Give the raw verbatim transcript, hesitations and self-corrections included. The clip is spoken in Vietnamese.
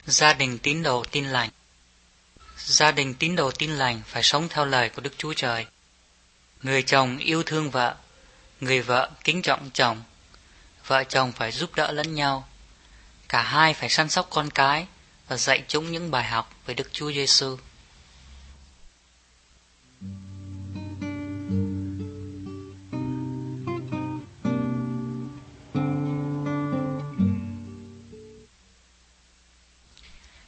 Gia đình tín đồ tin lành. Gia đình tín đồ tin lành phải sống theo lời của Đức Chúa Trời. Người chồng yêu thương vợ, người vợ kính trọng chồng. Vợ chồng phải giúp đỡ lẫn nhau. Cả hai phải săn sóc con cái và dạy chúng những bài học về Đức Chúa Giêsu.